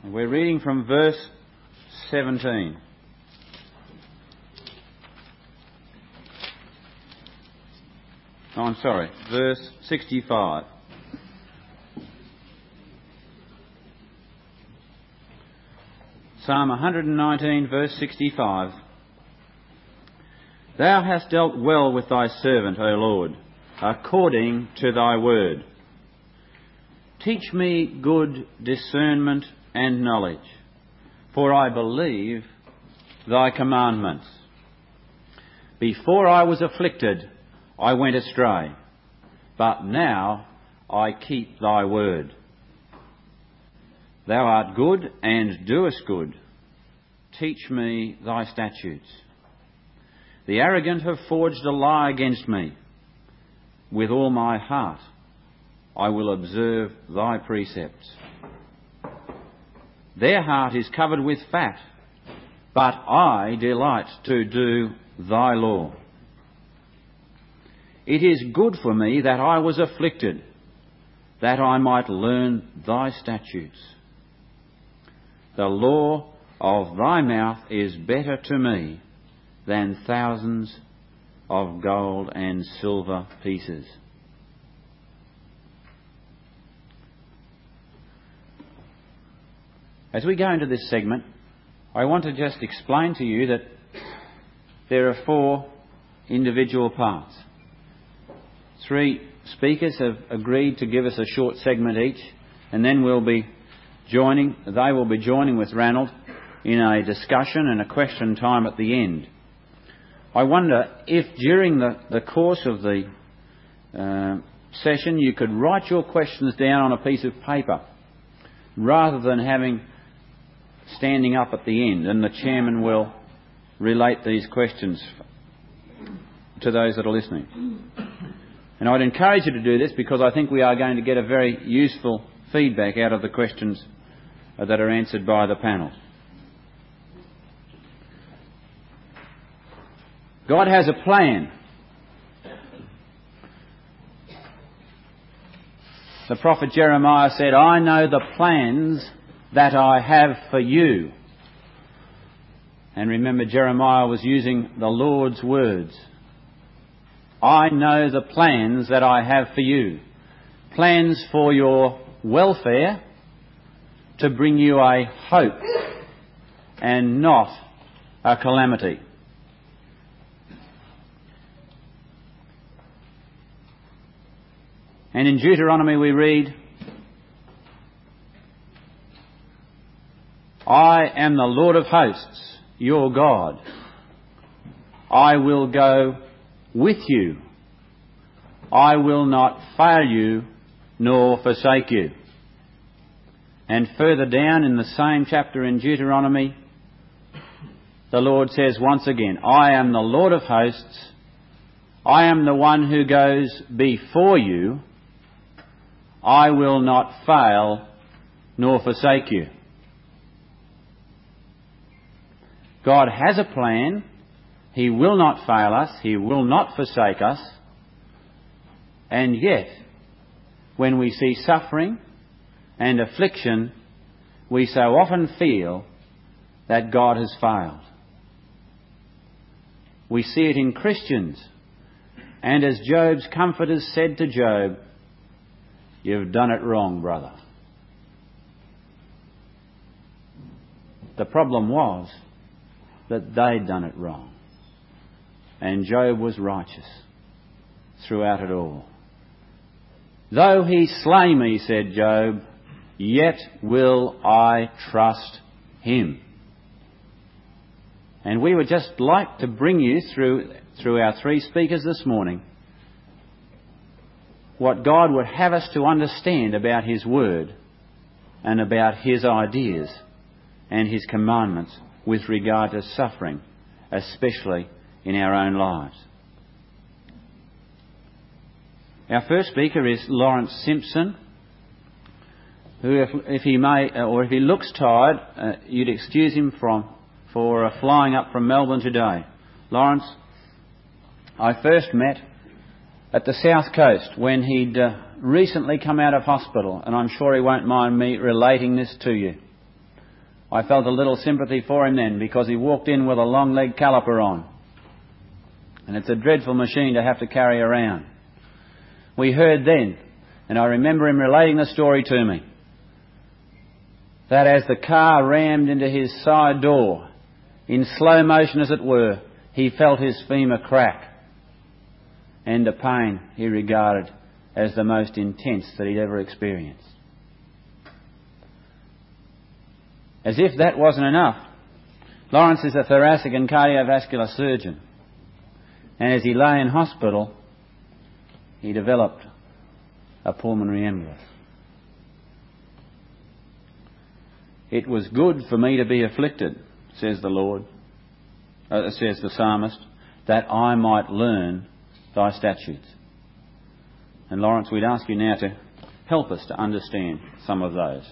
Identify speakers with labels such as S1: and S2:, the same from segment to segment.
S1: We're reading from verse 17. Oh, I'm sorry, verse 65. Psalm 119, verse 65. Thou hast dealt well with thy servant, O Lord, according to thy word. Teach me good discernment and knowledge, for I believe thy commandments. Before I was afflicted, I went astray, but now I keep thy word. Thou art good and doest good. Teach me thy statutes. The arrogant have forged a lie against me. With all my heart I will observe thy precepts. Their heart is covered with fat, but I delight to do thy law. It is good for me that I was afflicted, that I might learn thy statutes. The law of thy mouth is better to me than thousands of gold and silver pieces. As we go into this segment, I want to just explain to you that there are 4 individual parts. 3 speakers have agreed to give us a short segment each, and then they will be joining with Ranald in a discussion and a question time at the end. I wonder if during the course of the session you could write your questions down on a piece of paper rather than standing up at the end, and the chairman will relate these questions to those that are listening. And I'd encourage you to do this because I think we are going to get a very useful feedback out of the questions that are answered by the panel. God has a plan. The prophet Jeremiah said, I know the plans that I have for you. And remember, Jeremiah was using the Lord's words. I know the plans that I have for you. Plans for your welfare, to bring you a hope and not a calamity. And in Deuteronomy we read, I am the Lord of hosts, your God. I will go with you. I will not fail you nor forsake you. And further down in the same chapter in Deuteronomy, the Lord says once again, I am the Lord of hosts. I am the one who goes before you. I will not fail nor forsake you. God has a plan. He will not fail us. He will not forsake us. And yet, when we see suffering and affliction, we so often feel that God has failed. We see it in Christians. And as Job's comforters said to Job, you've done it wrong, brother. The problem was that they'd done it wrong. And Job was righteous throughout it all. Though he slay me, said Job, yet will I trust him. And we would just like to bring you through our 3 speakers this morning what God would have us to understand about his word and about his ideas and his commandments with regard to suffering, especially in our own lives. Our first speaker is Lawrence Simpson, who, if he may, or if he looks tired, you'd excuse him for flying up from Melbourne today. Lawrence, I first met at the South Coast when he'd recently come out of hospital, and I'm sure he won't mind me relating this to you. I felt a little sympathy for him then, because he walked in with a long leg caliper on. And it's a dreadful machine to have to carry around. We heard then, and I remember him relating the story to me, that as the car rammed into his side door, in slow motion as it were, he felt his femur crack, and a pain he regarded as the most intense that he'd ever experienced. As if that wasn't enough, Lawrence is a thoracic and cardiovascular surgeon, and as he lay in hospital, he developed a pulmonary embolus. It was good for me to be afflicted, says the Lord, says the psalmist, that I might learn thy statutes. And Lawrence, we'd ask you now to help us to understand some of those.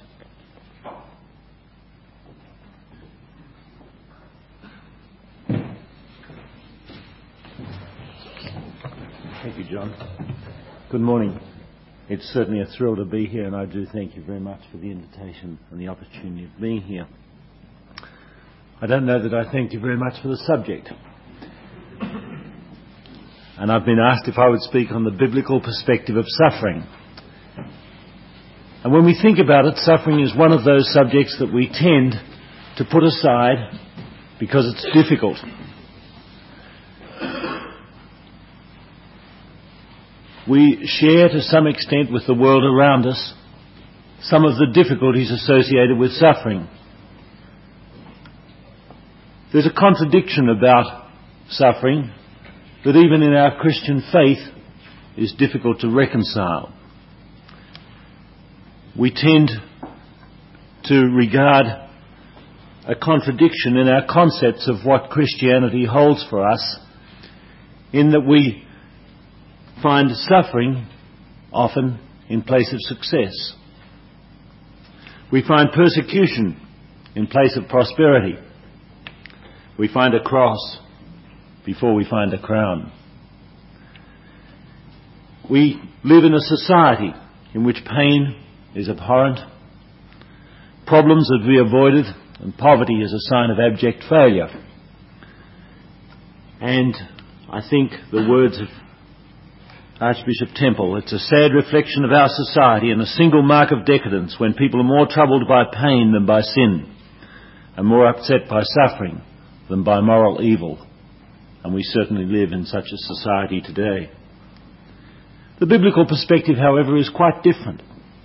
S2: Thank you, John. Good morning. It's certainly a thrill to be here, and I do thank you very much for the invitation and the opportunity of being here. I don't know that I thank you very much for the subject. And I've been asked if I would speak on the biblical perspective of suffering. And when we think about it, suffering is one of those subjects that we tend to put aside because it's difficult. We share to some extent with the world around us some of the difficulties associated with suffering. There's a contradiction about suffering that even in our Christian faith is difficult to reconcile. We tend to regard a contradiction in our concepts of what Christianity holds for us, in that we find suffering often in place of success. We find persecution in place of prosperity. We find a cross before we find a crown. We live in a society in which pain is abhorrent, problems are to be avoided, and poverty is a sign of abject failure. And I think the words of Archbishop Temple, it's a sad reflection of our society and a single mark of decadence when people are more troubled by pain than by sin, and more upset by suffering than by moral evil. And we certainly live in such a society today. The biblical perspective, however, is quite different.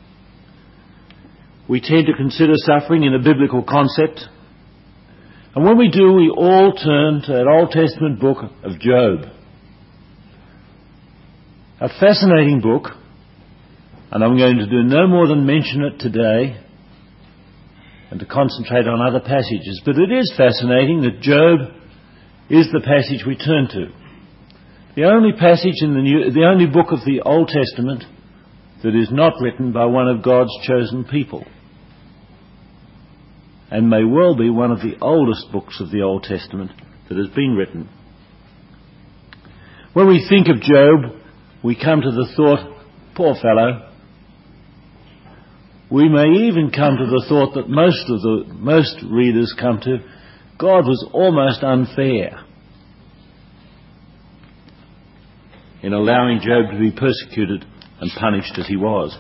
S2: We tend to consider suffering in a biblical concept, and when we do, we all turn to that Old Testament book of Job. A fascinating book, and I'm going to do no more than mention it today and to concentrate on other passages. But it is fascinating that Job is the passage we turn to. The only passage in the only book of the Old Testament that is not written by one of God's chosen people, and may well be one of the oldest books of the Old Testament that has been written. When we think of Job, we come to the thought, poor fellow. We may even come to the thought that most readers come to, God was almost unfair in allowing Job to be persecuted and punished as he was.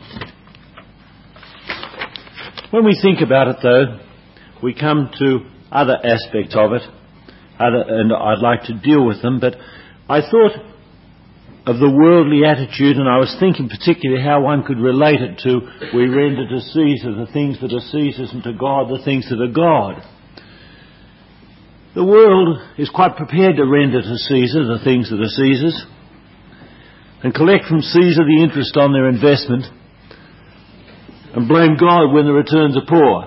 S2: When we think about it, though, we come to other aspects of it, and I'd like to deal with them, but I thought of the worldly attitude, and I was thinking particularly how one could relate it to, we render to Caesar the things that are Caesar's and to God the things that are God. The world is quite prepared to render to Caesar the things that are Caesar's and collect from Caesar the interest on their investment and blame God when the returns are poor.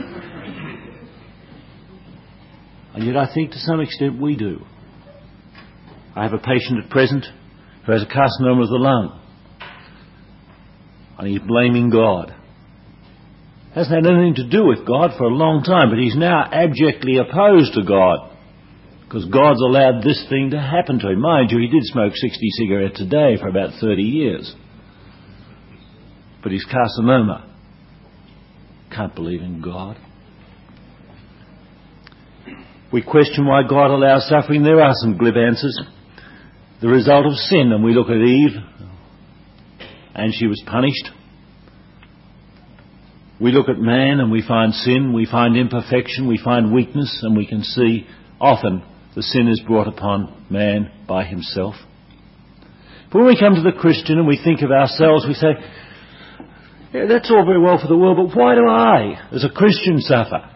S2: And yet I think to some extent we do. I have a patient at present who has a carcinoma of the lung, and he's blaming God. Hasn't had anything to do with God for a long time, but he's now abjectly opposed to God because God's allowed this thing to happen to him. Mind you, he did smoke 60 cigarettes a day for about 30 years. But his carcinoma, can't believe in God. We question why God allows suffering. There are some glib answers. The result of sin, and we look at Eve, and she was punished. We look at man and we find sin, we find imperfection, we find weakness, and we can see often the sin is brought upon man by himself. But when we come to the Christian and we think of ourselves, we say, yeah, that's all very well for the world, but why do I, as a Christian, suffer?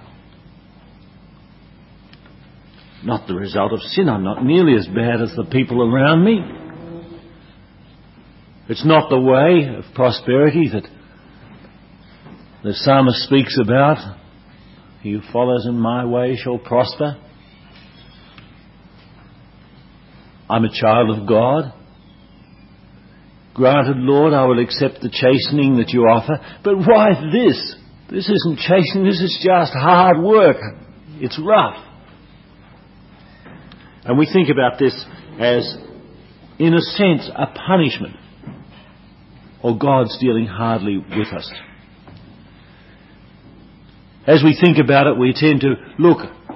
S2: Not the result of sin. I'm not nearly as bad as the people around me. It's not the way of prosperity that the psalmist speaks about. He who follows in my way shall prosper. I'm a child of God. Granted, Lord, I will accept the chastening that you offer. But why this? This isn't chastening, this is just hard work. It's rough. And we think about this as, in a sense, a punishment, or God's dealing hardly with us. As we think about it, we tend to look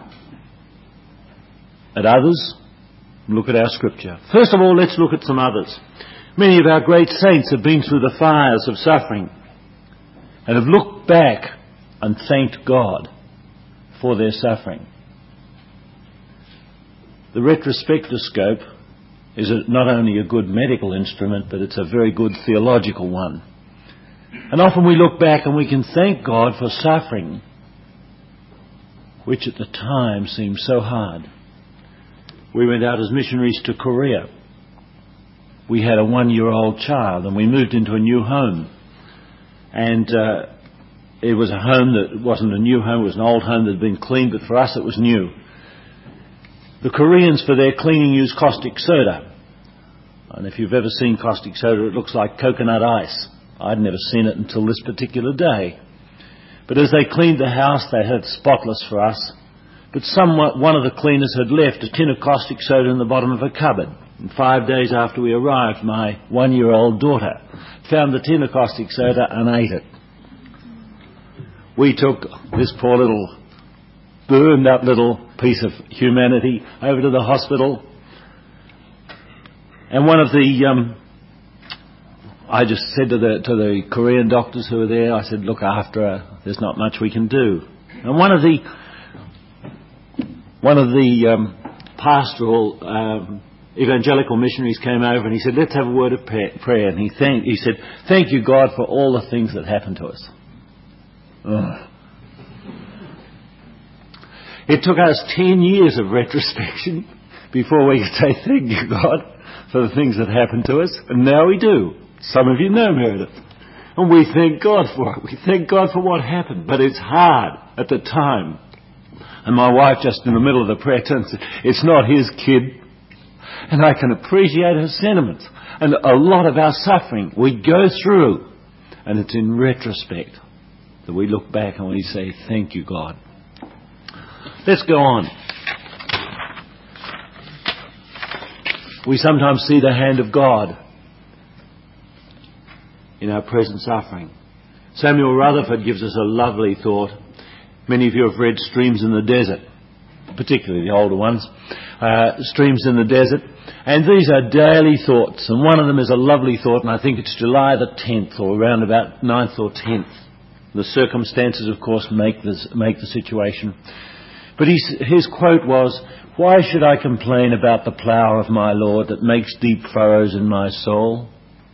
S2: at others, look at our scripture. First of all, let's look at some others. Many of our great saints have been through the fires of suffering and have looked back and thanked God for their suffering. The retrospectoscope is not only a good medical instrument, but it's a very good theological one. And often we look back and we can thank God for suffering, which at the time seemed so hard. We went out as missionaries to Korea. We had a 1-year-old child and we moved into a new home. And it was a home that wasn't a new home, it was an old home that had been cleaned, but for us it was new. The Koreans, for their cleaning, use caustic soda. And if you've ever seen caustic soda, it looks like coconut ice. I'd never seen it until this particular day. But as they cleaned the house, they had spotless for us. But one of the cleaners had left a tin of caustic soda in the bottom of a cupboard. And 5 days after we arrived, my 1-year-old daughter found the tin of caustic soda and ate it. We took this poor little burned up little piece of humanity over to the hospital. And one of the, I just said to the Korean doctors who were there, I said, look after her, there's not much we can do. And one of the pastoral evangelical missionaries came over and he said, let's have a word of prayer. And he said, thank you, God, for all the things that happened to us. Oh. It took us 10 years of retrospection before we could say thank you, God, for the things that happened to us. And now we do. Some of you know Meredith. And we thank God for it. We thank God for what happened. But it's hard at the time. And my wife, just in the middle of the prayer, turned and said, it's not his kid. And I can appreciate her sentiments. And a lot of our suffering we go through. And it's in retrospect that we look back and we say, thank you, God. Let's go on. We sometimes see the hand of God in our present suffering. Samuel Rutherford gives us a lovely thought. Many of you have read Streams in the Desert, particularly the older ones. Streams in the Desert. And these are daily thoughts. And one of them is a lovely thought, and I think it's July the 10th or around about 9th or 10th. The circumstances, of course, make the situation. But his quote was, why should I complain about the plough of my Lord that makes deep furrows in my soul?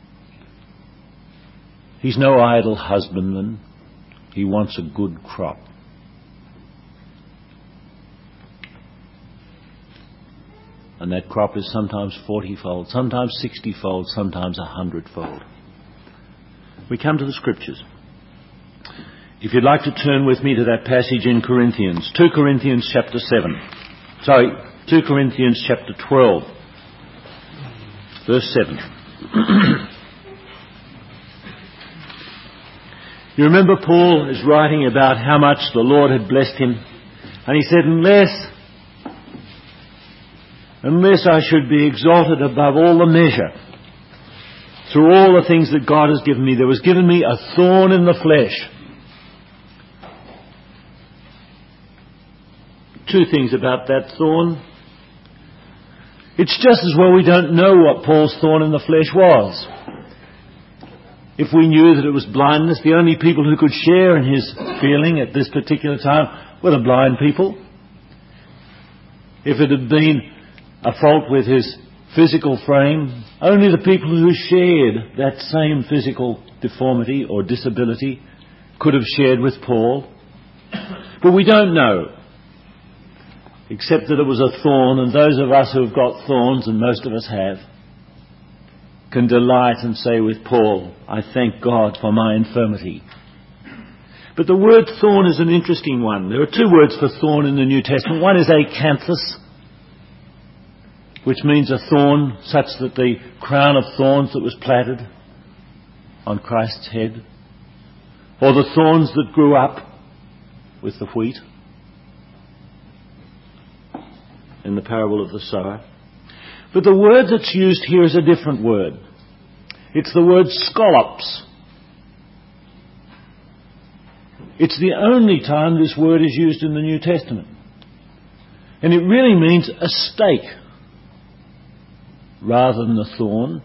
S2: He's no idle husbandman. He wants a good crop. And that crop is sometimes 40-fold, sometimes 60-fold, sometimes 100-fold. We come to the Scriptures. If you'd like to turn with me to that passage in Corinthians, 2 Corinthians chapter 2 Corinthians chapter 12, verse 7. You remember Paul is writing about how much the Lord had blessed him. And he said, unless I should be exalted above all the measure, through all the things that God has given me, there was given me a thorn in the flesh, two things about that thorn. It's just as well we don't know what Paul's thorn in the flesh was. If we knew that it was blindness, the only people who could share in his feeling at this particular time were the blind people. If it had been a fault with his physical frame, only the people who shared that same physical deformity or disability could have shared with Paul. But we don't know, except that it was a thorn, and those of us who have got thorns, and most of us have, can delight and say with Paul, I thank God for my infirmity. But the word thorn is an interesting one. There are two words for thorn in the New Testament. One is acanthus, which means a thorn such that the crown of thorns that was plaited on Christ's head, or the thorns that grew up with the wheat in the parable of the sower. But the word that's used here is a different word. It's the word scolops. It's the only time this word is used in the New Testament. And it really means a stake rather than a thorn.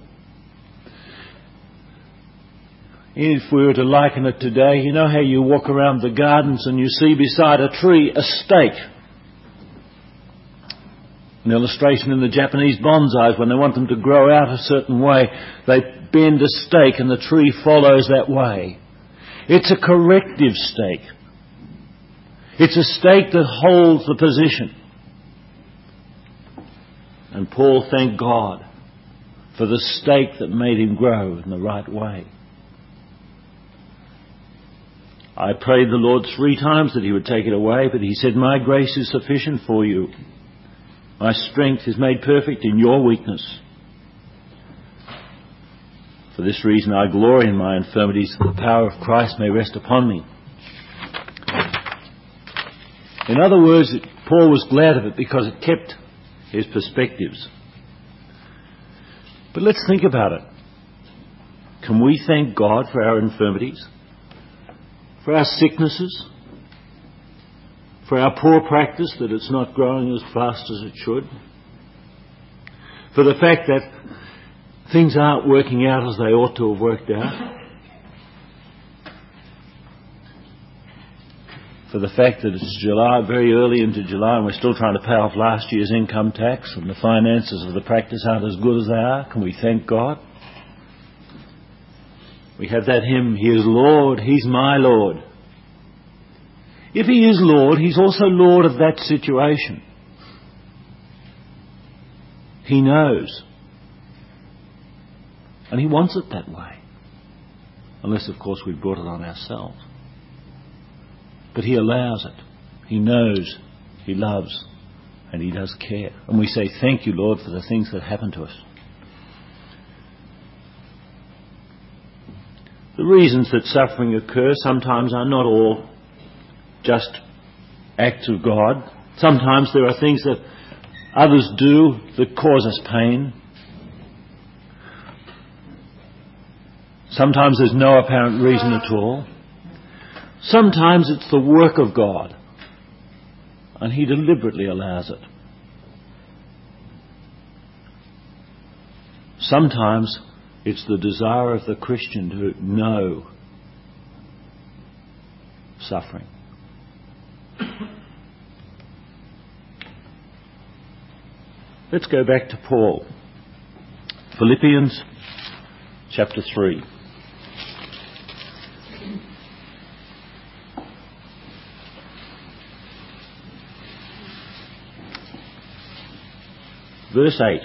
S2: If we were to liken it today, you know how you walk around the gardens and you see beside a tree a stake. An illustration in the Japanese bonsais, when they want them to grow out a certain way, they bend a stake and the tree follows that way. It's a corrective stake. It's a stake that holds the position. And Paul thanked God for the stake that made him grow in the right way. I prayed the Lord 3 times that he would take it away, but he said, my grace is sufficient for you. My strength is made perfect in your weakness. For this reason I glory in my infirmities, that the power of Christ may rest upon me. In other words, Paul was glad of it because it kept his perspectives. But let's think about it. Can we thank God for our infirmities? For our sicknesses? For our poor practice, that it's not growing as fast as it should? For the fact that things aren't working out as they ought to have worked out? For the fact that it's July, very early into July, and we're still trying to pay off last year's income tax, and the finances of the practice aren't as good as they are? Can we thank God? We have that hymn, He is Lord, He's my Lord. If He is Lord, He's also Lord of that situation. He knows. And He wants it that way. Unless, of course, we've brought it on ourselves. But He allows it. He knows. He loves. And He does care. And we say, thank you, Lord, for the things that happen to us. The reasons that suffering occurs sometimes are not all just acts of God. Sometimes there are things that others do that cause us pain. Sometimes there's no apparent reason at all. Sometimes it's the work of God, and He deliberately allows it. Sometimes it's the desire of the Christian to know suffering. Let's go back to Paul. Philippians chapter 3. Verse 8.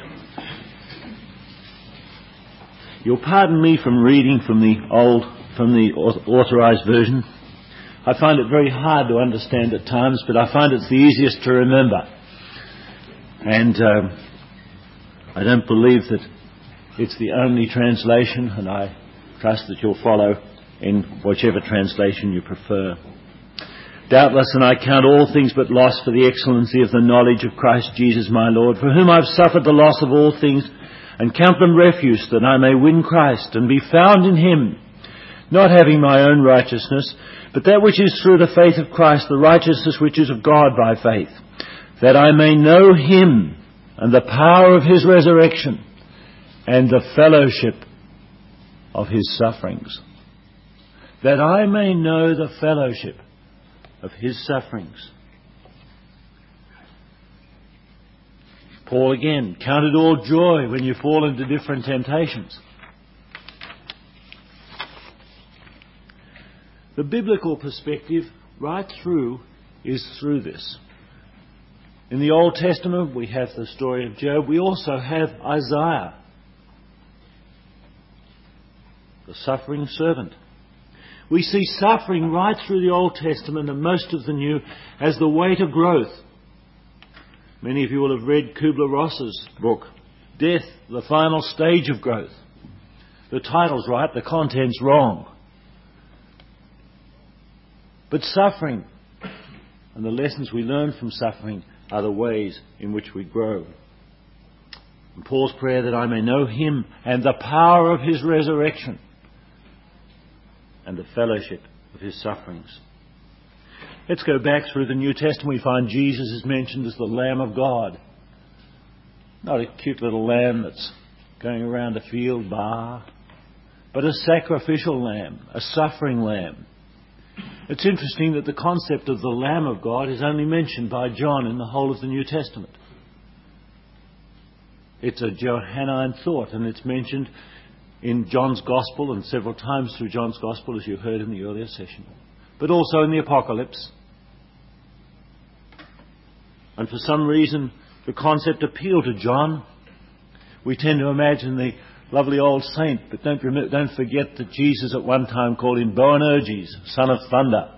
S2: You'll pardon me from reading from the authorized version. I find it very hard to understand at times, but I find it's the easiest to remember. And I don't believe that it's the only translation, and I trust that you'll follow in whichever translation you prefer. Doubtless, and I count all things but loss for the excellency of the knowledge of Christ Jesus my Lord, for whom I've suffered the loss of all things, and count them refuse, that I may win Christ and be found in Him, not having my own righteousness, but that which is through the faith of Christ, the righteousness which is of God by faith, that I may know him and the power of his resurrection and the fellowship of his sufferings. That I may know the fellowship of his sufferings. Paul again, count it all joy when you fall into different temptations. The biblical perspective right through is through this. In the Old Testament we have the story of Job. We also have Isaiah, the suffering servant. We see suffering right through the Old Testament and most of the New as the way to growth. Many of you will have read Kubler-Ross's book, Death, the Final Stage of Growth. The title's right, the content's wrong. But suffering and the lessons we learn from suffering are the ways in which we grow. And Paul's prayer that I may know him and the power of his resurrection and the fellowship of his sufferings. Let's go back through the New Testament. We find Jesus is mentioned as the Lamb of God. Not a cute little lamb that's going around a field bar, but a sacrificial lamb, a suffering lamb. It's interesting that the concept of the Lamb of God is only mentioned by John in the whole of the New Testament. It's a Johannine thought, and it's mentioned in John's Gospel and several times through John's Gospel, as you heard in the earlier session, but also in the Apocalypse. And for some reason, the concept appealed to John. We tend to imagine the lovely old saint, but don't forget that Jesus at one time called him Boanerges, son of thunder.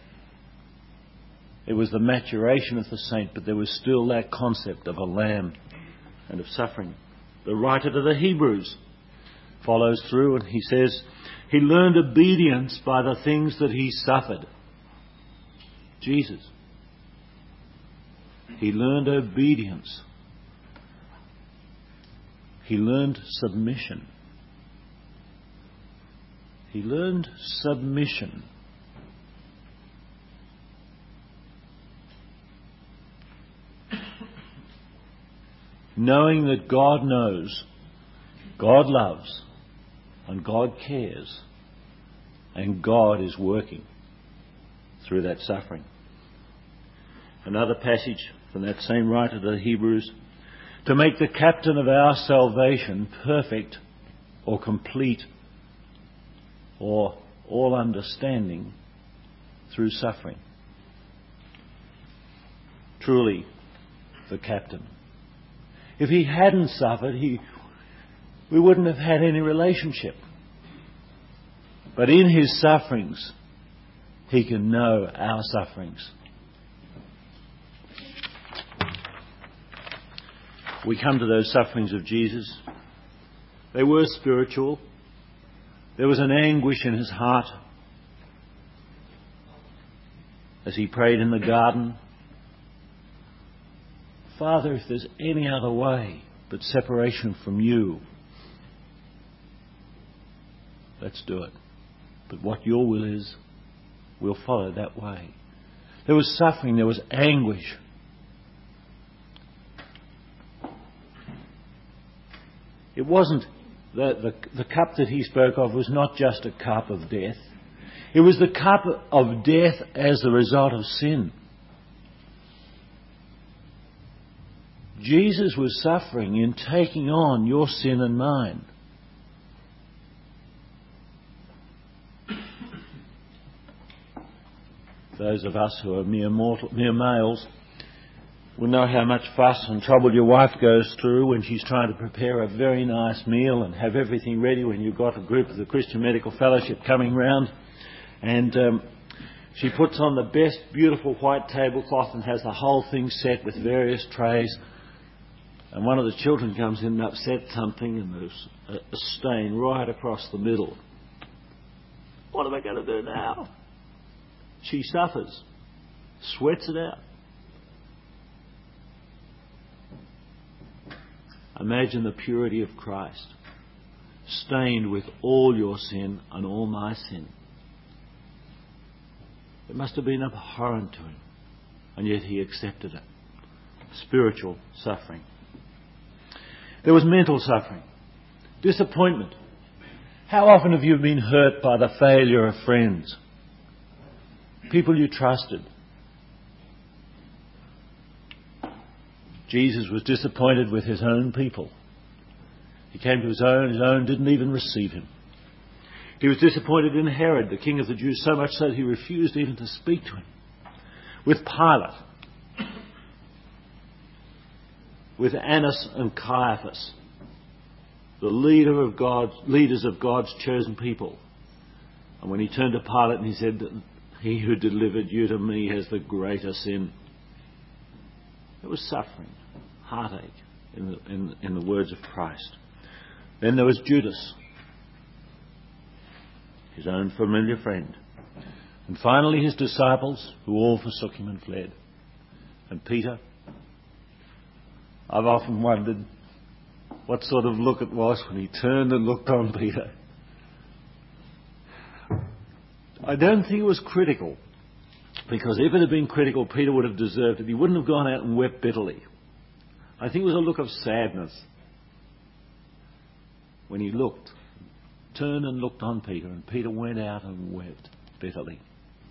S2: It was the maturation of the saint, but there was still that concept of a lamb and of suffering. The writer to the Hebrews follows through and he says, he learned obedience by the things that he suffered. Jesus. He learned obedience. He learned submission. He learned submission. Knowing that God knows, God loves, and God cares, and God is working through that suffering. Another passage from that same writer to the Hebrews, to make the captain of our salvation perfect or complete or all understanding through suffering. Truly, the captain. If he hadn't suffered, we wouldn't have had any relationship. But in his sufferings, he can know our sufferings. We come to those sufferings of Jesus. They were spiritual. There was an anguish in his heart as he prayed in the garden. Father, if there's any other way but separation from you, let's do it. But what your will is, we'll follow that way. There was suffering, there was anguish. It wasn't the cup that he spoke of was not just a cup of death. It was the cup of death as the result of sin. Jesus was suffering in taking on your sin and mine. Those of us who are mere males will know how much fuss and trouble your wife goes through when she's trying to prepare a very nice meal and have everything ready when you've got a group of the Christian Medical Fellowship coming round. And she puts on the best, beautiful white tablecloth and has the whole thing set with various trays. And one of the children comes in and upsets something, and there's a stain right across the middle. What am I going to do now? She suffers, sweats it out. Imagine the purity of Christ, stained with all your sin and all my sin. It must have been abhorrent to him, and yet he accepted it. Spiritual suffering. There was mental suffering, disappointment. How often have you been hurt by the failure of friends, people you trusted? Jesus was disappointed with his own people. He came to his own didn't even receive him. He was disappointed in Herod, the king of the Jews, so much so that he refused even to speak to him. With Pilate, with Annas and Caiaphas, the leaders of God's chosen people. And when he turned to Pilate and he said, "He who delivered you to me has the greater sin." There was suffering, heartache, in the words of Christ. Then there was Judas, his own familiar friend. And finally his disciples, who all forsook him and fled. And Peter, I've often wondered what sort of look it was when he turned and looked on Peter. I don't think it was critical, because if it had been critical, Peter would have deserved it. He wouldn't have gone out and wept bitterly. I think it was a look of sadness when he turned and looked on Peter, and Peter went out and wept bitterly.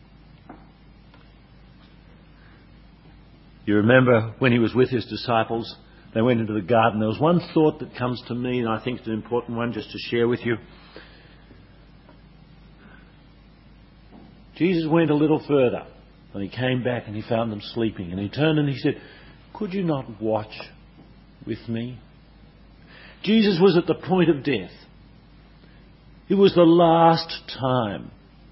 S2: You remember when he was with his disciples, they went into the garden. There was one thought that comes to me, and I think it's an important one just to share with you. Jesus went a little further, and he came back and he found them sleeping. And he turned and he said, "Could you not watch with me?" Jesus was at the point of death. It was the last time.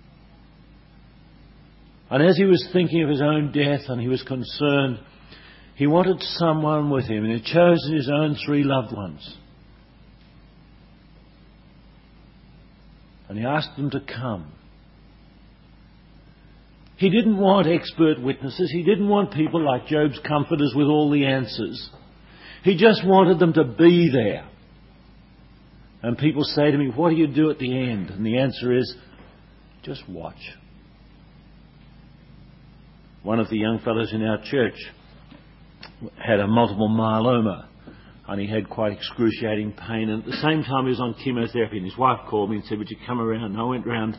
S2: And as he was thinking of his own death and he was concerned, he wanted someone with him, and he chose his own 3 loved ones. And he asked them to come. He didn't want expert witnesses. He didn't want people like Job's comforters with all the answers. He just wanted them to be there. And people say to me, "What do you do at the end?" And the answer is, just watch. One of the young fellows in our church had a multiple myeloma, and he had quite excruciating pain. And at the same time he was on chemotherapy, and his wife called me and said, "Would you come around?" And I went round.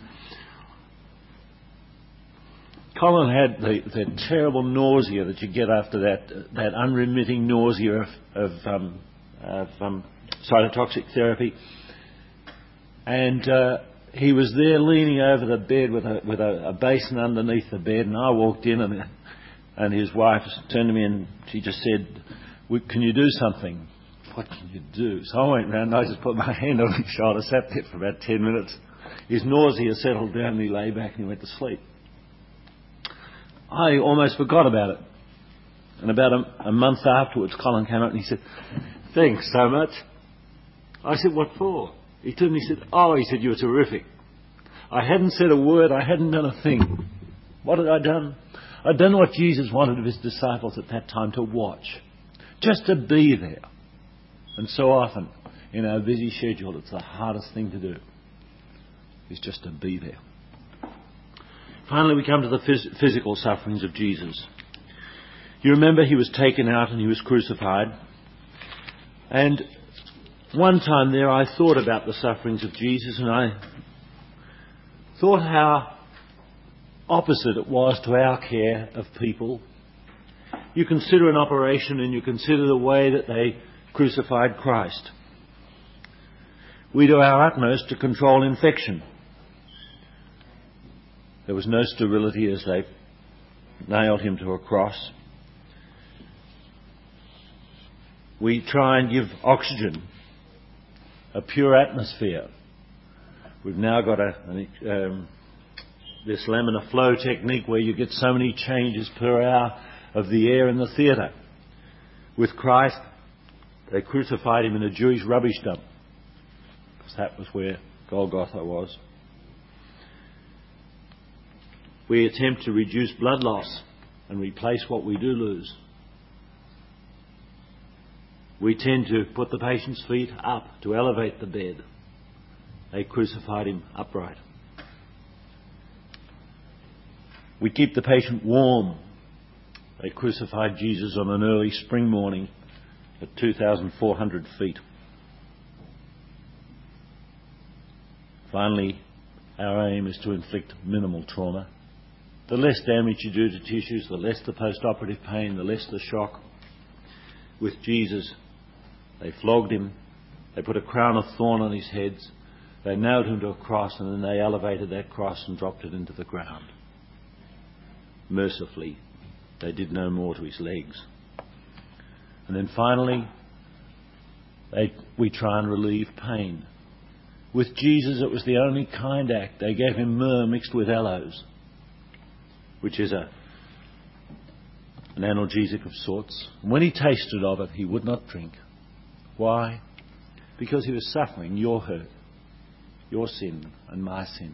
S2: Colin had the terrible nausea that you get after that unremitting nausea of cytotoxic therapy. And he was there leaning over the bed with a basin underneath the bed, and I walked in, and his wife turned to me and she just said, "Can you do something?" What can you do? So I went round and I just put my hand on his shoulder, sat there for about 10 minutes. His nausea settled down and he lay back and he went to sleep. I almost forgot about it. And about a month afterwards, Colin came up and he said, "Thanks so much." I said, "What for?" He turned and he said, he said, "You were terrific." I hadn't said a word. I hadn't done a thing. What had I done? I'd done what Jesus wanted of his disciples at that time, to watch. Just to be there. And so often, in our busy schedule, it's the hardest thing to do, is just to be there. Finally, we come to the physical sufferings of Jesus. You remember he was taken out and he was crucified. And one time there I thought about the sufferings of Jesus, and I thought how opposite it was to our care of people. You consider an operation and you consider the way that they crucified Christ. We do our utmost to control infection. There was no sterility as they nailed him to a cross. We try and give oxygen, a pure atmosphere. We've now got this laminar flow technique where you get so many changes per hour of the air in the theatre. With Christ, they crucified him in a Jewish rubbish dump, because that was where Golgotha was. We attempt to reduce blood loss and replace what we do lose. We tend to put the patient's feet up to elevate the bed. they crucified him upright. We keep the patient warm. They crucified Jesus on an early spring morning at 2,400 feet. Finally, our aim is to inflict minimal trauma. The less damage you do to tissues, the less the post-operative pain, the less the shock. With Jesus, they flogged him, they put a crown of thorn on his head, they nailed him to a cross, and then they elevated that cross and dropped it into the ground. Mercifully, they did no more to his legs. And then finally, we try and relieve pain. With Jesus, it was the only kind act. They gave him myrrh mixed with aloes, which is an analgesic of sorts. And when he tasted of it, he would not drink. Why? Because he was suffering your hurt, your sin, and my sin.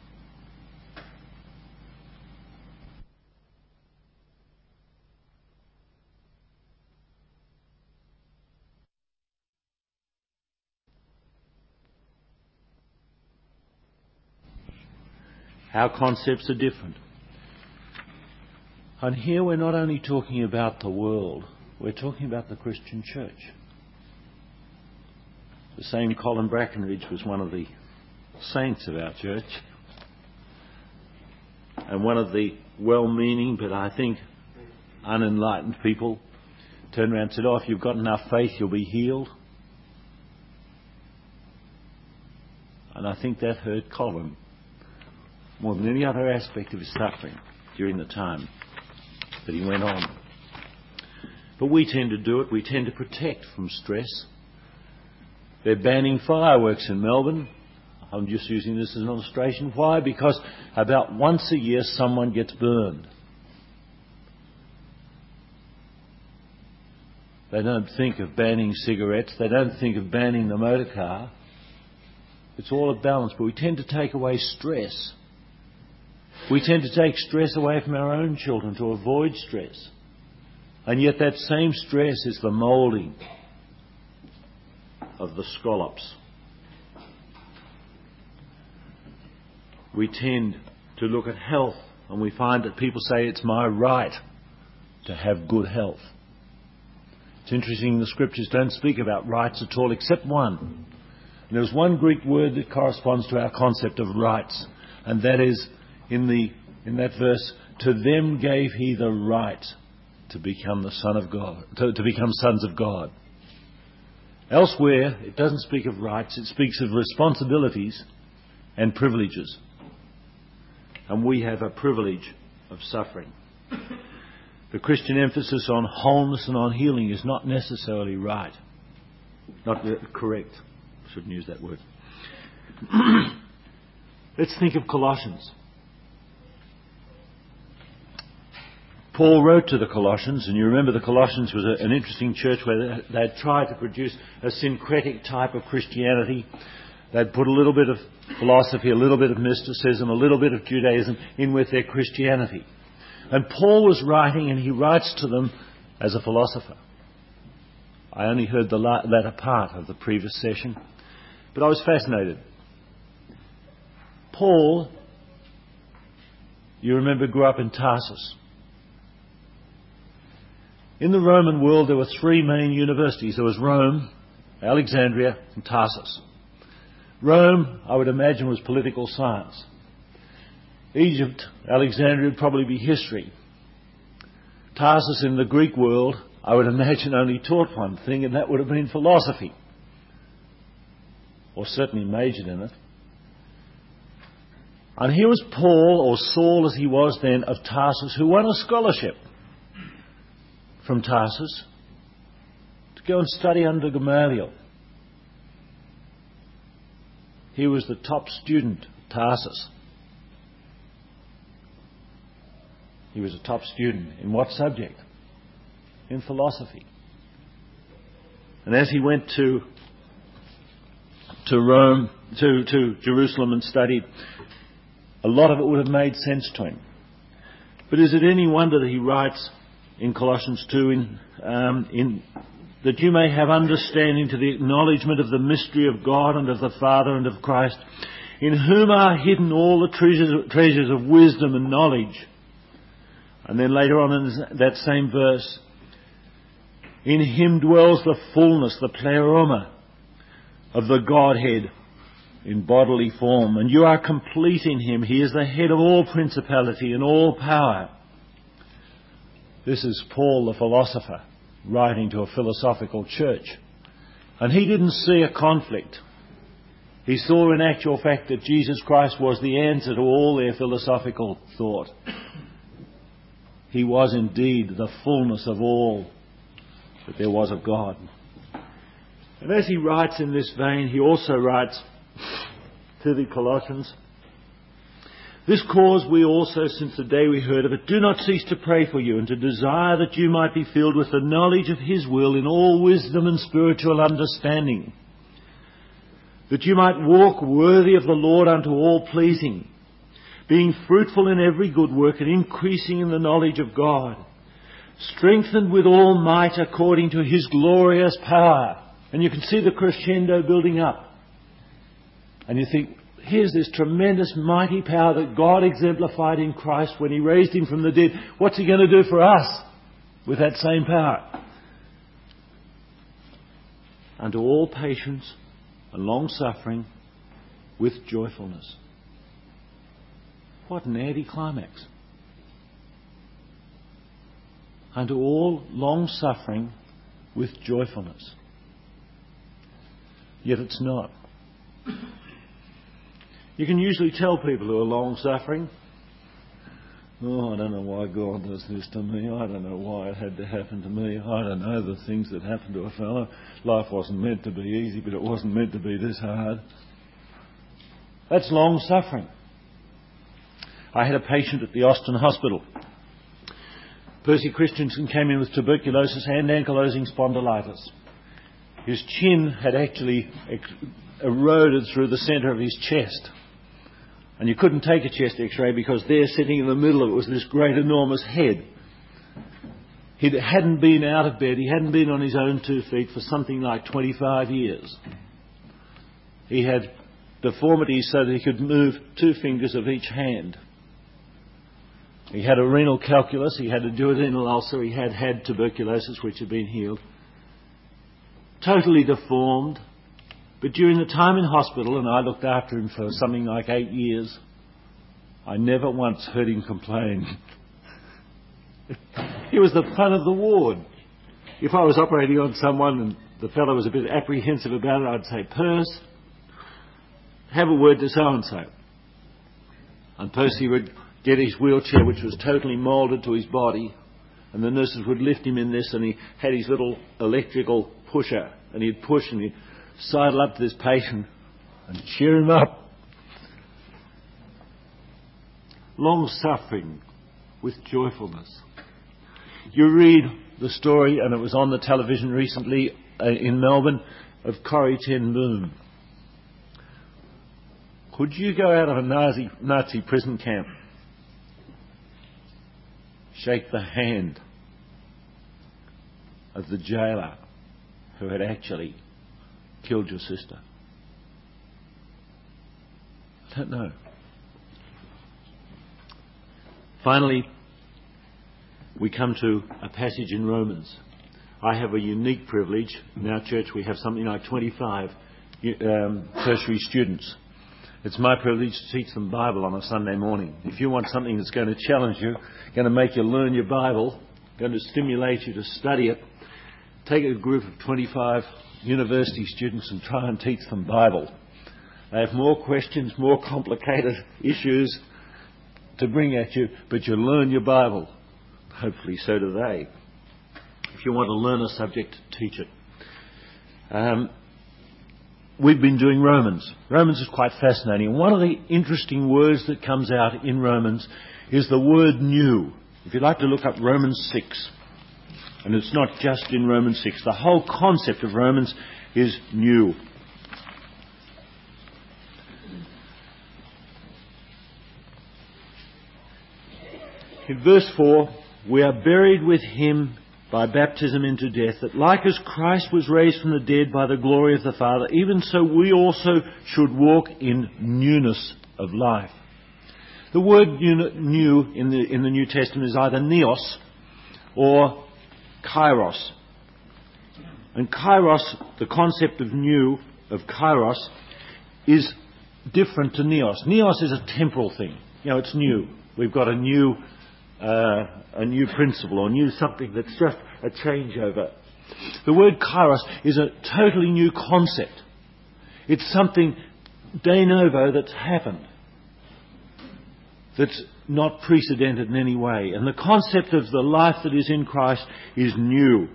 S2: Our concepts are different. And here we're not only talking about the world, we're talking about the Christian church. The same Colin Brackenridge was one of the saints of our church, and one of the well-meaning but I think unenlightened people turned around and said, if you've got enough faith you'll be healed. And I think that hurt Colin more than any other aspect of his suffering during the time that he went on. But we tend to do it. We tend to protect from stress. They're banning fireworks in Melbourne. I'm just using this as an illustration. Why? Because about once a year someone gets burned. They don't think of banning cigarettes. They don't think of banning the motor car. It's all a balance. But we tend to take away stress. We tend to take stress away from our own children to avoid stress. And yet that same stress is the moulding of the scallops. We tend to look at health, and we find that people say it's my right to have good health. It's interesting, the scriptures don't speak about rights at all except one. And there's one Greek word that corresponds to our concept of rights, and that is in that verse, to them gave he the right to become the Son of God, to become sons of God. Elsewhere, it doesn't speak of rights, it speaks of responsibilities and privileges. And we have a privilege of suffering. The Christian emphasis on wholeness and on healing is not necessarily right. Not correct. Shouldn't use that word. Let's think of Colossians. Paul wrote to the Colossians, and you remember the Colossians was an interesting church where they had tried to produce a syncretic type of Christianity. They'd put a little bit of philosophy, a little bit of mysticism, a little bit of Judaism in with their Christianity. And Paul was writing, and he writes to them as a philosopher. I only heard the latter part of the previous session, but I was fascinated. Paul, you remember, grew up in Tarsus. In the Roman world, there were three main universities. There was Rome, Alexandria, and Tarsus. Rome, I would imagine, was political science. Egypt, Alexandria, would probably be history. Tarsus, in the Greek world, I would imagine only taught one thing, and that would have been philosophy. Or certainly majored in it. And here was Paul, or Saul as he was then, of Tarsus, who won a scholarship from Tarsus to go and study under Gamaliel. He was the top student of Tarsus. He was a top student in what subject? In philosophy. And as he went to Rome, to Jerusalem and studied, a lot of it would have made sense to him. But is it any wonder that he writes in Colossians 2, that you may have understanding to the acknowledgement of the mystery of God and of the Father and of Christ, in whom are hidden all the treasures of wisdom and knowledge. And then later on in that same verse, in him dwells the fullness, the pleroma of the Godhead in bodily form. And you are complete in him. He is the head of all principality and all power. This is Paul the philosopher writing to a philosophical church. And he didn't see a conflict. He saw in actual fact that Jesus Christ was the answer to all their philosophical thought. He was indeed the fullness of all that there was of God. And as he writes in this vein, he also writes to the Colossians, this cause we also, since the day we heard of it, do not cease to pray for you and to desire that you might be filled with the knowledge of his will in all wisdom and spiritual understanding, that you might walk worthy of the Lord unto all pleasing, being fruitful in every good work and increasing in the knowledge of God, strengthened with all might according to his glorious power. And you can see the crescendo building up. And you think, here's this tremendous mighty power that God exemplified in Christ when he raised him from the dead. What's he going to do for us with that same power? Unto all patience and long-suffering with joyfulness. What an anticlimax. Unto all long-suffering with joyfulness. Yet it's not. You can usually tell people who are long-suffering. Oh, I don't know why God does this to me. I don't know why it had to happen to me. I don't know the things that happened to a fellow. Life wasn't meant to be easy, but it wasn't meant to be this hard. That's long-suffering. I had a patient at the Austin Hospital. Percy Christensen came in with tuberculosis and ankylosing spondylitis. His chin had actually eroded through the centre of his chest. And you couldn't take a chest x-ray because there, sitting in the middle of it, was this great enormous head. He hadn't been out of bed, he hadn't been on his own 2 feet for something like 25 years. He had deformities so that he could move 2 fingers of each hand. He had a renal calculus, he had a duodenal ulcer, he had had tuberculosis which had been healed. Totally deformed. But during the time in hospital, and I looked after him for something like 8 years, I never once heard him complain. He was the fun of the ward. If I was operating on someone and the fellow was a bit apprehensive about it, I'd say, Percy, have a word to so-and-so. And Percy would get his wheelchair, which was totally moulded to his body, and the nurses would lift him in this, and he had his little electrical pusher, and he'd push and he'd sidle up to this patient and cheer him up. Long-suffering with joyfulness. You read the story, and it was on the television recently in Melbourne, of Corrie ten Boom. Could you go out of a Nazi prison camp, shake the hand of the jailer who had actually killed your sister? I don't know. Finally, we come to a passage in Romans. I have a unique privilege. In our church we have something like 25 tertiary students. It's my privilege to teach them Bible on a Sunday morning. If you want something that's going to challenge you, going to make you learn your Bible, going to stimulate you to study it, take a group of 25 university students and try and teach them Bible. They have more questions, more complicated issues to bring at you, but you learn your Bible. Hopefully so do they. If you want to learn a subject, teach it. We've been doing Romans. Romans is quite fascinating. One of the interesting words that comes out in Romans is the word new. If you'd like to look up Romans 6, and it's not just in Romans 6, the whole concept of Romans is new. In verse 4, we are buried with him by baptism into death, that like as Christ was raised from the dead by the glory of the Father, even so we also should walk in newness of life. The word new in the New Testament is either neos or kairos. And kairos, the concept of new, of kairos, is different to neos. Neos is a temporal thing. It's new. We've got a new principle or new something that's just a changeover. The word kairos is a totally new concept. It's something de novo that's happened, that's not precedented in any way. And the concept of the life that is in Christ is new.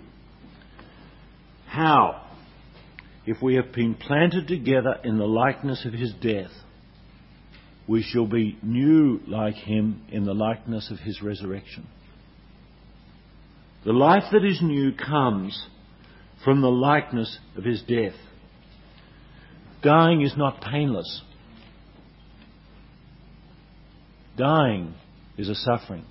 S2: How? If we have been planted together in the likeness of his death, we shall be new like him in the likeness of his resurrection. The life that is new comes from the likeness of his death. Dying is not painless. Dying is a suffering.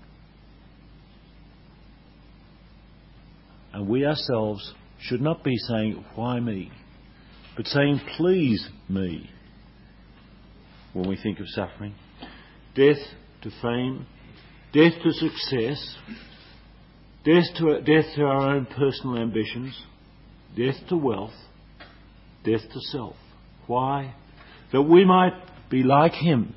S2: And we ourselves should not be saying, why me? But saying, please me, when we think of suffering. Death to fame, death to success, death to our own personal ambitions, death to wealth, death to self. Why? That we might be like him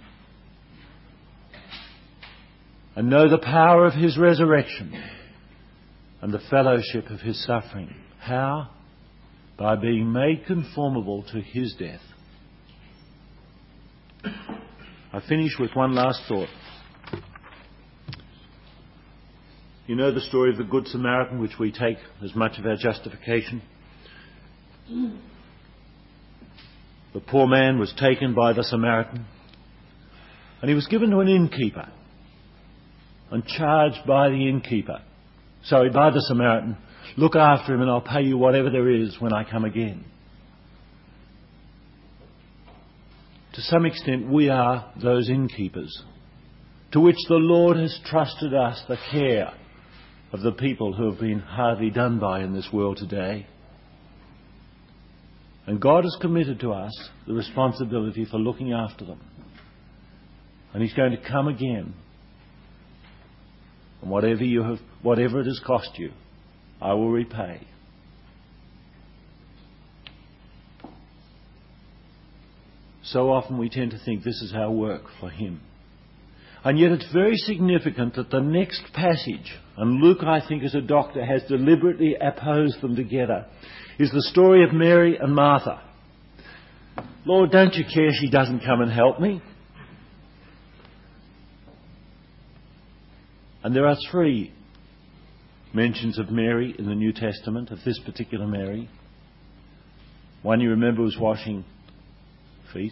S2: and know the power of his resurrection and the fellowship of his suffering. How? By being made conformable to his death. I finish with one last thought. You know the story of the Good Samaritan, which we take as much of our justification. The poor man was taken by the Samaritan, and he was given to an innkeeper and charged by the Samaritan, look after him and I'll pay you whatever there is when I come again. To some extent, we are those innkeepers to which the Lord has trusted us the care of the people who have been hardly done by in this world today. And God has committed to us the responsibility for looking after them. And he's going to come again. And whatever it has cost you, I will repay. So often we tend to think this is our work for him. And yet it's very significant that the next passage, and Luke, I think, as a doctor, has deliberately opposed them together, is the story of Mary and Martha. Lord, don't you care she doesn't come and help me? And there are 3 mentions of Mary in the New Testament, of this particular Mary. One you remember was washing feet.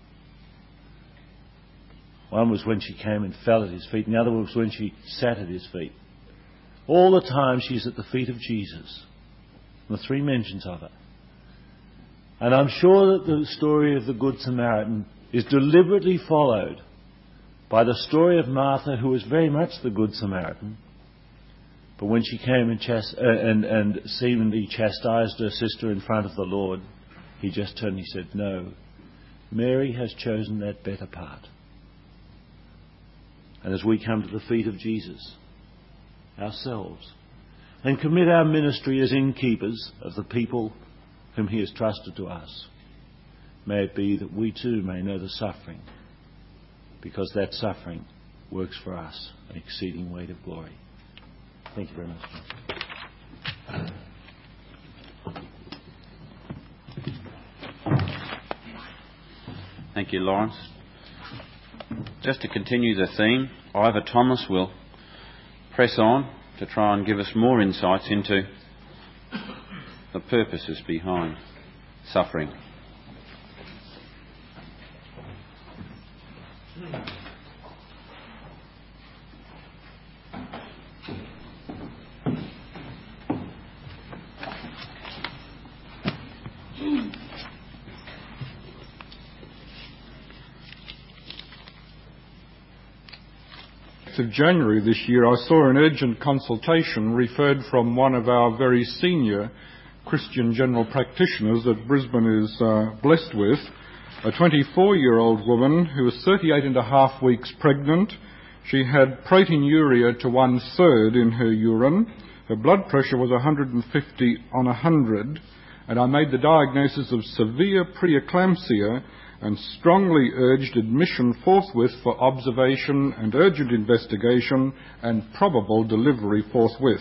S2: One was when she came and fell at his feet, and the other was when she sat at his feet. All the time she's at the feet of Jesus. The 3 mentions of it. And I'm sure that the story of the Good Samaritan is deliberately followed by the story of Martha, who was very much the Good Samaritan. But when she came and seemingly chastised her sister in front of the Lord, he just turned and he said, no, Mary has chosen that better part. And as we come to the feet of Jesus ourselves and commit our ministry as innkeepers of the people whom he has trusted to us, may it be that we too may know the suffering, because that suffering works for us an exceeding weight of glory. Thank you very much.
S1: Thank you, Lawrence. Just to continue the theme, Ivor Thomas will press on to try and give us more insights into the purposes behind suffering.
S3: 28th of January this year, I saw an urgent consultation referred from one of our very senior Christian general practitioners that Brisbane is blessed with, a 24-year-old woman who was 38 and a half weeks pregnant. She had proteinuria to 1/3 in her urine. Her blood pressure was 150 on 100, and I made the diagnosis of severe preeclampsia and strongly urged admission forthwith for observation and urgent investigation and probable delivery forthwith.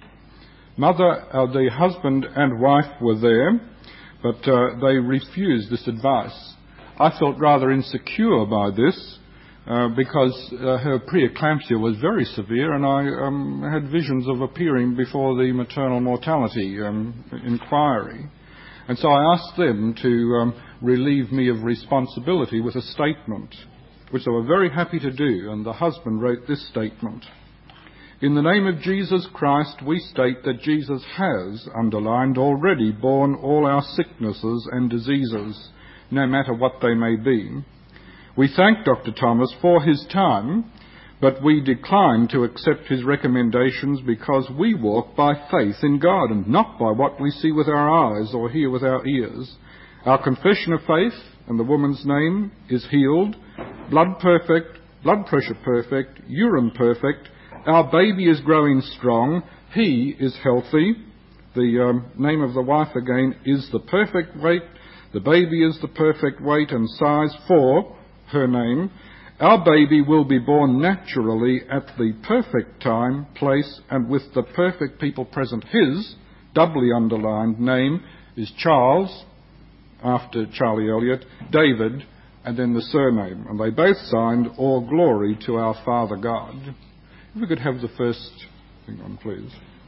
S3: The husband and wife were there, but they refused this advice. I felt rather insecure by this because her preeclampsia was very severe, and I had visions of appearing before the maternal mortality inquiry. And so I asked them to relieve me of responsibility with a statement, which they were very happy to do, and the husband wrote this statement. In the name of Jesus Christ, we state that Jesus has, underlined, already borne all our sicknesses and diseases, no matter what they may be. We thank Dr. Thomas for his time, but we decline to accept his recommendations because we walk by faith in God and not by what we see with our eyes or hear with our ears. Our confession of faith and the woman's name is healed, blood perfect, blood pressure perfect, urine perfect. Our baby is growing strong. He is healthy. The name of the wife again is the perfect weight. The baby is the perfect weight and size for her name. Our baby will be born naturally at the perfect time, place, and with the perfect people present. His, doubly underlined, name is Charles, after Charlie Elliott, David, and then the surname. And they both signed, All Glory to our Father God. If we could have the first thing on, please.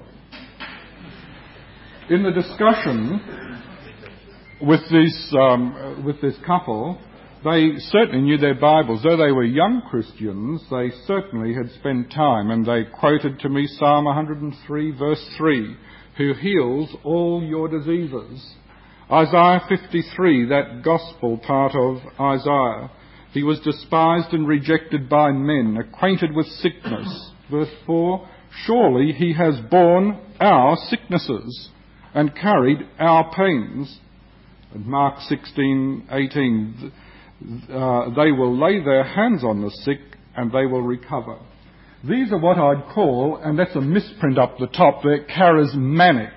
S3: In the discussion with this couple, they certainly knew their Bibles. Though they were young Christians, they certainly had spent time, and they quoted to me Psalm 103, verse 3, who heals all your diseases. Isaiah 53, that gospel part of Isaiah. He was despised and rejected by men, acquainted with sickness. Verse 4, surely he has borne our sicknesses and carried our pains. And Mark 16:18, they will lay their hands on the sick and they will recover. These are what I'd call, and that's a misprint up the top, they're charismatic,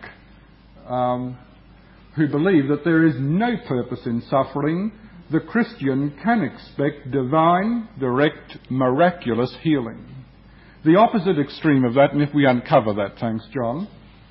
S3: who believe that there is no purpose in suffering. The Christian can expect divine, direct, miraculous healing. The opposite extreme of that, and if we uncover that, thanks John.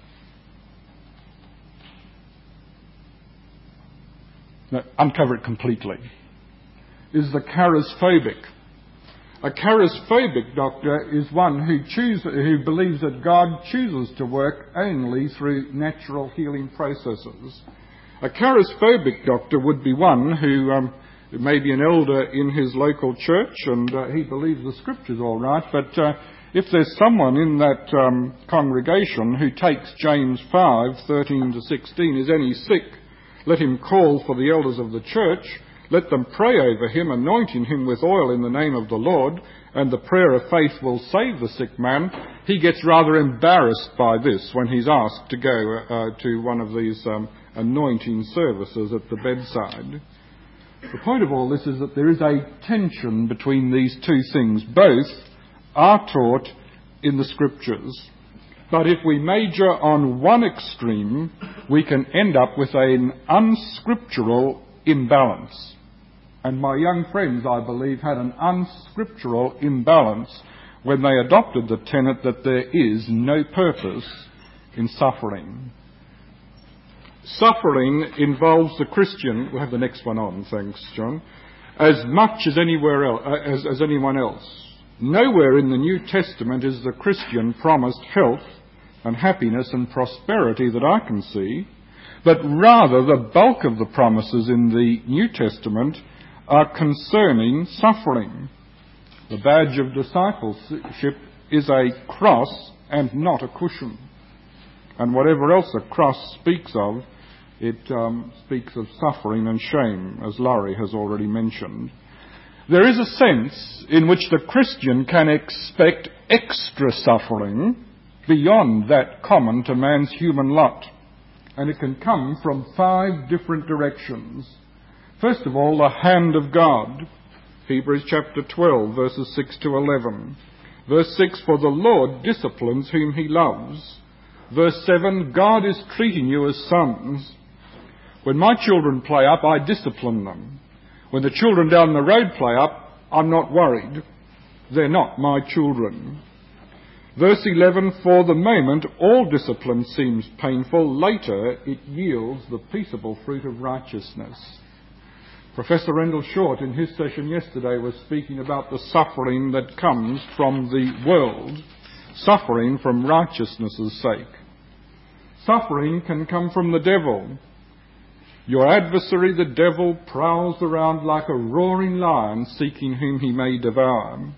S3: No, uncover it completely, is the charisphobic. A charisphobic doctor is one who believes that God chooses to work only through natural healing processes. A charisphobic doctor would be one who may be an elder in his local church and he believes the scripture's all right, but if there's someone in that congregation who takes James 5:13-16, is any sick, let him call for the elders of the church, let them pray over him, anointing him with oil in the name of the Lord, and the prayer of faith will save the sick man. He gets rather embarrassed by this when he's asked to go to one of these anointing services at the bedside. The point of all this is that there is a tension between these two things. Both are taught in the Scriptures. But if we major on one extreme, we can end up with an unscriptural imbalance. And my young friends, I believe, had an unscriptural imbalance when they adopted the tenet that there is no purpose in suffering. Suffering involves the Christian, we'll have the next one on, thanks John, as much as anywhere else, as anyone else. Nowhere in the New Testament is the Christian promised health and happiness and prosperity that I can see, but rather the bulk of the promises in the New Testament are concerning suffering. The badge of discipleship is a cross and not a cushion. And whatever else a cross speaks of, it speaks of suffering and shame, as Laurie has already mentioned. There is a sense in which the Christian can expect extra suffering beyond that common to man's human lot. And it can come from 5 different directions. First of all, the hand of God. Hebrews chapter 12, verses 6 to 11. Verse 6, for the Lord disciplines whom he loves. Verse 7, God is treating you as sons. When my children play up, I discipline them. When the children down the road play up, I'm not worried. They're not my children. Verse 11, for the moment all discipline seems painful. Later it yields the peaceable fruit of righteousness. Professor Rendell Short in his session yesterday was speaking about the suffering that comes from the world, suffering from righteousness' sake. Suffering can come from the devil. Your adversary, the devil, prowls around like a roaring lion, seeking whom he may devour.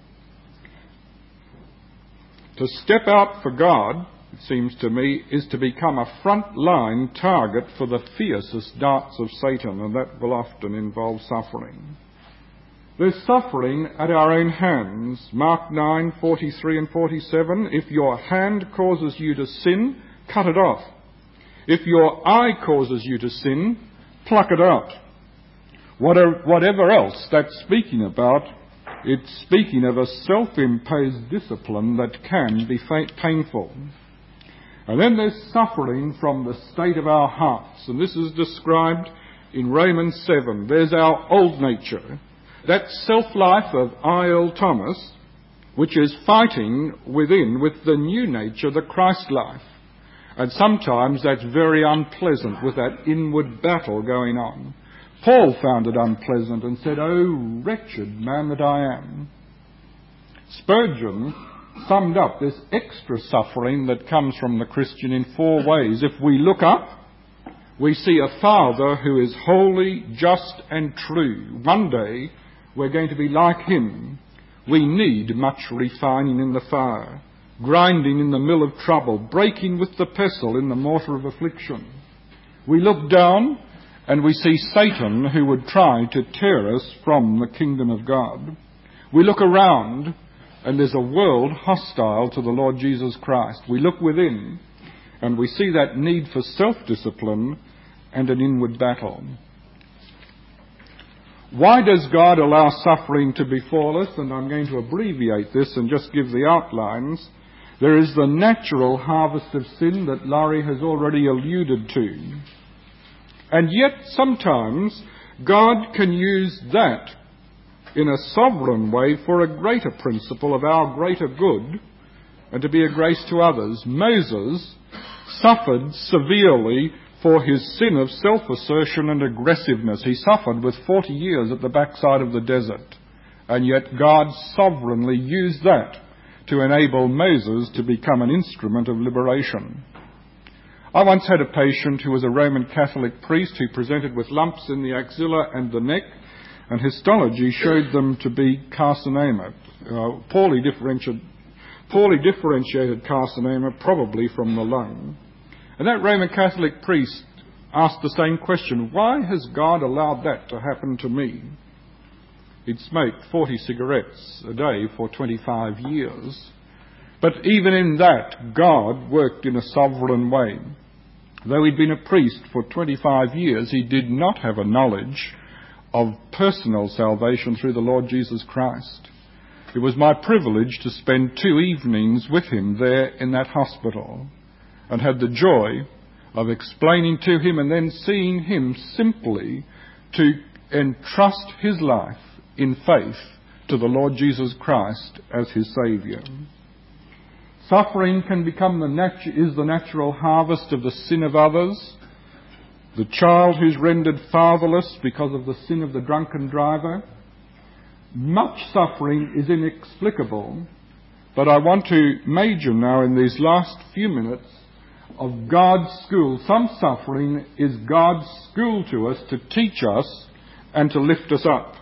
S3: To step out for God, it seems to me, is to become a front-line target for the fiercest darts of Satan, and that will often involve suffering. There's suffering at our own hands. Mark 9, 43 and 47, if your hand causes you to sin, cut it off. If your eye causes you to sin, pluck it out. Whatever else that's speaking about, it's speaking of a self-imposed discipline that can be painful. And then there's suffering from the state of our hearts, and this is described in Romans 7. There's our old nature, that self-life of I.L. Thomas, which is fighting within with the new nature, the Christ life. And sometimes that's very unpleasant with that inward battle going on. Paul found it unpleasant and said, "Oh, wretched man that I am." Spurgeon summed up this extra suffering that comes from the Christian in 4 ways. If we look up, we see a Father who is holy, just and true. One day we're going to be like him. We need much refining in the fire, grinding in the mill of trouble, breaking with the pestle in the mortar of affliction. We look down and we see Satan who would try to tear us from the kingdom of God. We look around and there's a world hostile to the Lord Jesus Christ. We look within and we see that need for self-discipline and an inward battle. Why does God allow suffering to befall us? And I'm going to abbreviate this and just give the outlines. There is the natural harvest of sin that Laurie has already alluded to. And yet sometimes God can use that in a sovereign way for a greater principle of our greater good and to be a grace to others. Moses suffered severely for his sin of self-assertion and aggressiveness. He suffered with 40 years at the backside of the desert. And yet God sovereignly used that to enable Moses to become an instrument of liberation. I once had a patient who was a Roman Catholic priest who presented with lumps in the axilla and the neck, and histology showed them to be carcinoma, poorly differentiated carcinoma, probably from the lung. And that Roman Catholic priest asked the same question: why has God allowed that to happen to me? He'd smoked 40 cigarettes a day for 25 years. But even in that, God worked in a sovereign way. Though he'd been a priest for 25 years, he did not have a knowledge of personal salvation through the Lord Jesus Christ. It was my privilege to spend 2 evenings with him there in that hospital, and had the joy of explaining to him and then seeing him simply to entrust his life in faith to the Lord Jesus Christ as his Saviour. Suffering can become the natural harvest of the sin of others. The child who's rendered fatherless because of the sin of the drunken driver. Much suffering is inexplicable, but I want to major now in these last few minutes of God's school. Some suffering is God's school to us to teach us and to lift us up.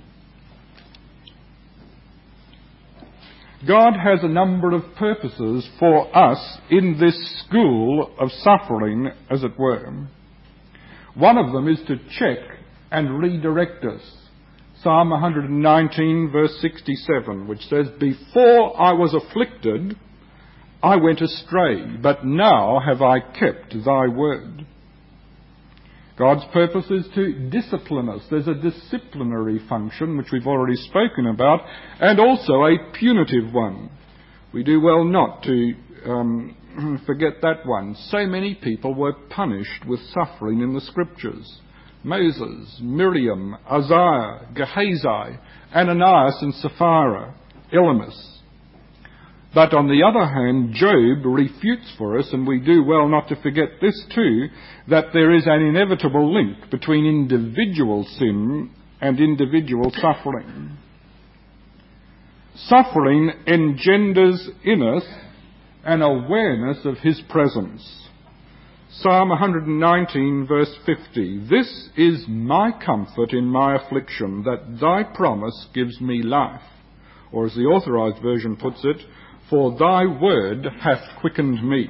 S3: God has a number of purposes for us in this school of suffering, as it were. One of them is to check and redirect us. Psalm 119 verse 67, which says, "Before I was afflicted, I went astray, but now have I kept thy word." God's purpose is to discipline us. There's a disciplinary function, which we've already spoken about, and also a punitive one. We do well not to forget that one. So many people were punished with suffering in the Scriptures. Moses, Miriam, Isaiah, Gehazi, Ananias and Sapphira, Elymas. But on the other hand, Job refutes for us, and we do well not to forget this too, that there is an inevitable link between individual sin and individual suffering. Suffering engenders in us an awareness of his presence. Psalm 119 verse 50, "This is my comfort in my affliction, that thy promise gives me life." Or as the Authorized Version puts it, "For thy word hath quickened me."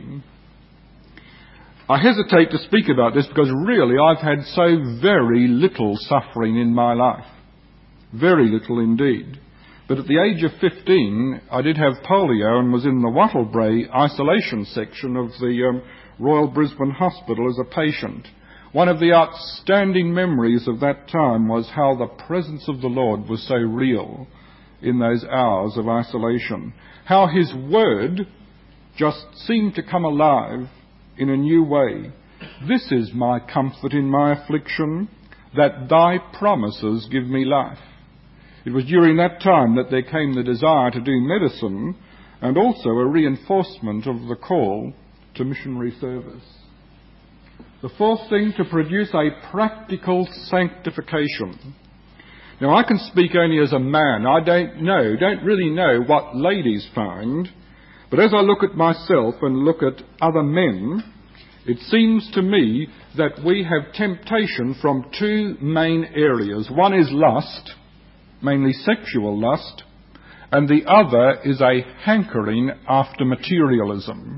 S3: I hesitate to speak about this because really I've had so very little suffering in my life. Very little indeed. But at the age of 15, I did have polio and was in the Wattle Brae isolation section of the Royal Brisbane Hospital as a patient. One of the outstanding memories of that time was how the presence of the Lord was so real in those hours of isolation. How his word just seemed to come alive in a new way. "This is my comfort in my affliction, that thy promises give me life." It was during that time that there came the desire to do medicine and also a reinforcement of the call to missionary service. The fourth thing, to produce a practical sanctification. Now, I can speak only as a man. I don't really know what ladies find, but as I look at myself and look at other men, it seems to me that we have temptation from two main areas. One is lust, mainly sexual lust, and the other is a hankering after materialism.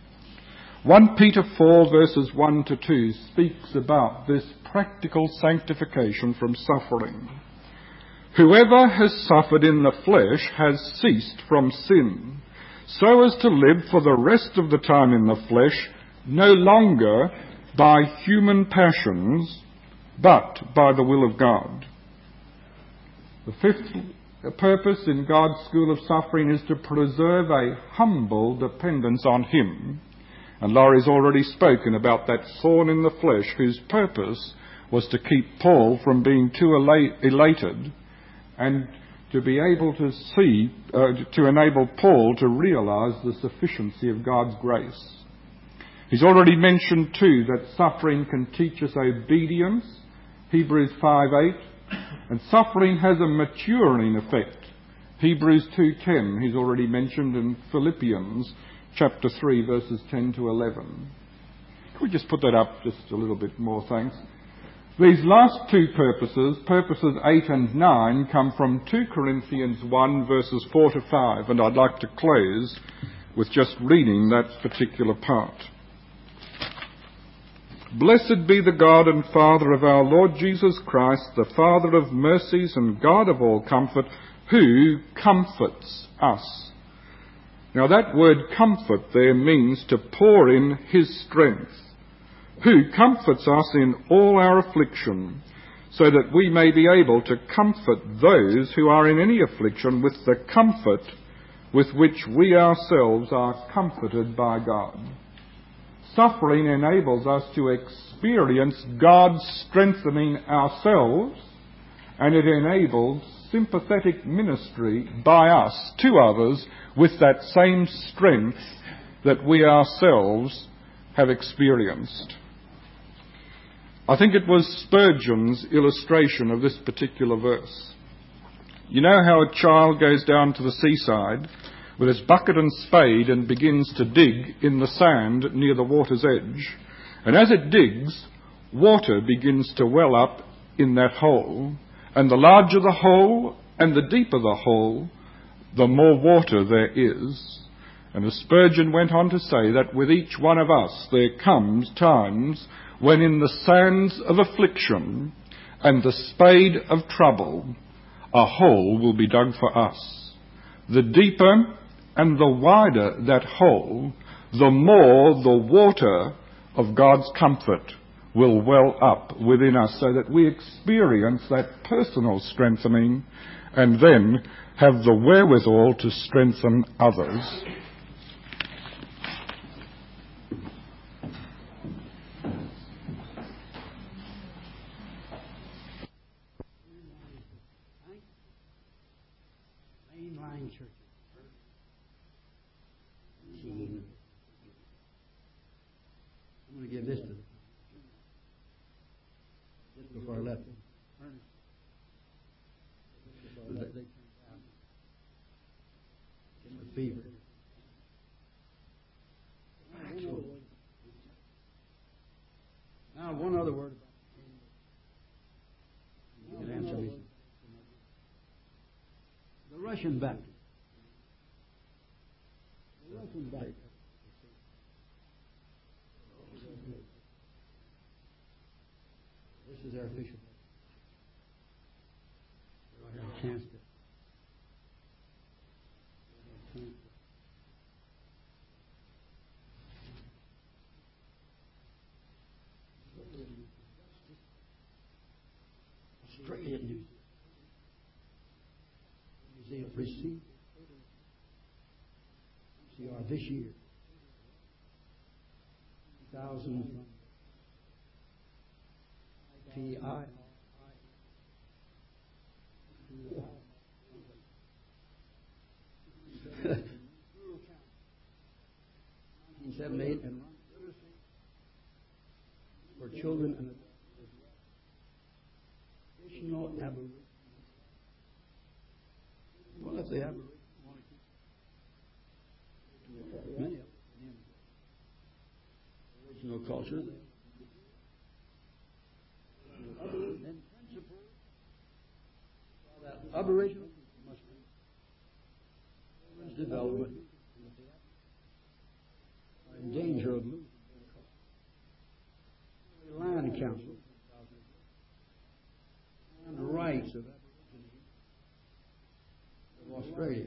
S3: 1 Peter 4 verses 1 to 2 speaks about this practical sanctification from suffering. "Whoever has suffered in the flesh has ceased from sin, so as to live for the rest of the time in the flesh, no longer by human passions, but by the will of God." The fifth purpose in God's school of suffering is to preserve a humble dependence on him. And Laurie's already spoken about that thorn in the flesh whose purpose was to keep Paul from being too elated and to be able to see, to enable Paul to realise the sufficiency of God's grace. He's already mentioned too that suffering can teach us obedience, Hebrews 5:8, and suffering has a maturing effect, Hebrews 2:10, he's already mentioned, in Philippians chapter 3 verses 10 to 11. Can we just put that up just a little bit more, thanks? These last two purposes 8 and 9, come from 2 Corinthians 1 verses 4 to 5, and I'd like to close with just reading that particular part. "Blessed be the God and Father of our Lord Jesus Christ, the Father of mercies and God of all comfort, who comforts us." Now that word comfort there means to pour in his strength. "Who comforts us in all our affliction, so that we may be able to comfort those who are in any affliction with the comfort with which we ourselves are comforted by God." Suffering enables us to experience God strengthening ourselves, and it enables sympathetic ministry by us to others with that same strength that we ourselves have experienced. I think it was Spurgeon's illustration of this particular verse. You know how a child goes down to the seaside with his bucket and spade and begins to dig in the sand near the water's edge, and as it digs, water begins to well up in that hole, and the larger the hole and the deeper the hole, the more water there is. And as Spurgeon went on to say, that with each one of us there comes times when in the sands of affliction and the spade of trouble, a hole will be dug for us. The deeper and the wider that hole, the more the water of God's comfort will well up within us, so that we experience that personal strengthening and then have the wherewithal to strengthen others.
S4: Mainline churches. I'm going to give this to them. Just before I left them. They turned down. Getting the fever. Now, one other word about you can answer me. The Russian Baptist. The Russian Baptist. This is their official. I have a chance to. Australia News. Museum received CR this year 2,000 from PI. 1978 and for children and additional aboriginal. Well, if they have many of them, original culture, then principle that aboriginal must be development are in danger of losing the land council and the rights of Australia.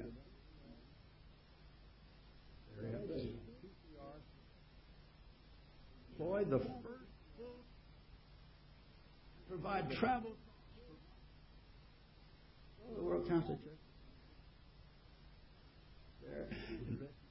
S4: Employ the first provide travel for the World Council Church. There.